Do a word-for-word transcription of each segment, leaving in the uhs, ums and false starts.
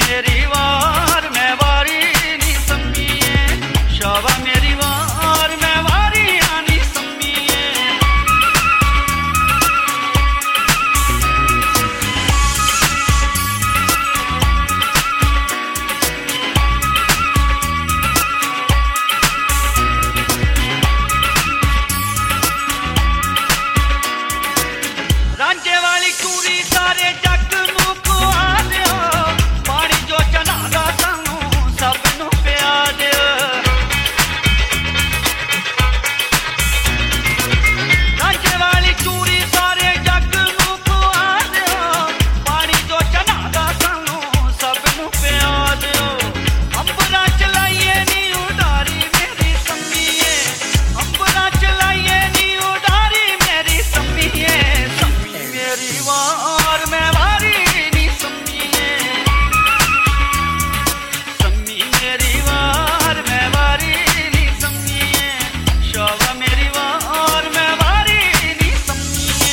मेरी वार मैं वारी नी सम्मीए शावा मेरी वार मैं वारी आनी सम्मीए रांझे वाली कुड़ी सारे जग नूं खुआ दिओ पानी जो चढ़ादा सानू सब नूं पिया दिओ रांझे वाली कुड़ी सारे जग नूं खुआ दिओ पानी जो चढ़ादा सानू सब नूं पिया दिओ अंबरां च लाइए नी उडारी मेरी सम्मीए अंबरां च लाइए नी उडारी मेरी सम्मीए मेरी वार मैं वारी नी सम्मीए सम्मी मेरी वार मैं वारी नी सम्मीए शावा मेरी वार मैं वारी नी सम्मीए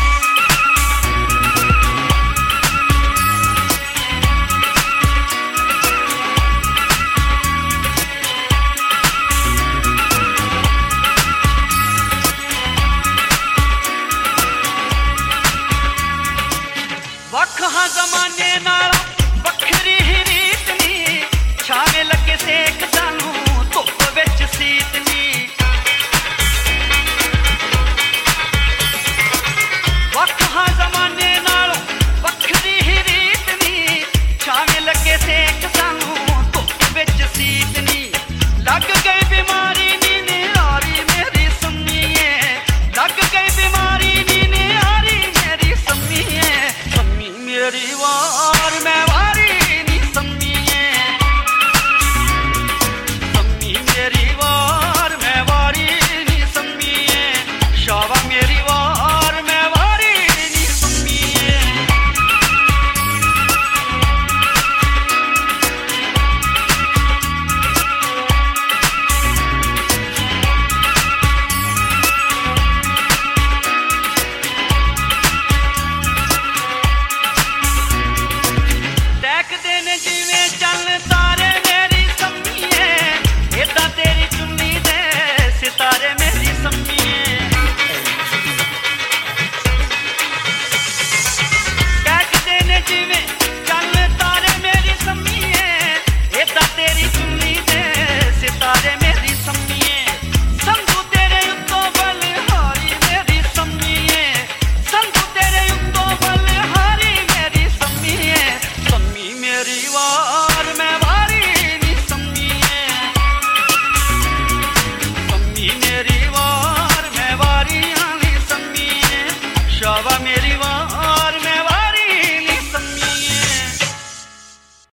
वख हाँ जमाने नाल वखरी ही रीत नी छावे लगे सेक सानू धुप विच सीत नी वख हाँ जमाने नाल वखरी ही रीत नी छावे लगे सेक सानू धुप विच सीत नी लग गई बीमारी नी निहारी मेरी सम्मीए लग गई बीमारी नी निहारी मेरी सम्मीए सम्मी मेरी वार मैं वारी नी सम्मीए सम्मी मेरी वार मैं वारी नी सम्मीए शावा मेरी वार मैं वारी नी सम्मीए टहकदे ने जिवें चल तारे मेरी सम्मीए एदां तेरी चुन्नी दे सितारे मेरी सम्मीए टहकदे ने जिवें चल तारे मेरी सम्मीए एदां तेरी चुन्नी दे सितारे मेरी सम्मीए संधू तेरे उत्तों बलहारी मेरी सम्मीए संधू तेरे उत्तों बलहारी मेरी सम्मीए सम्मी मेरी वार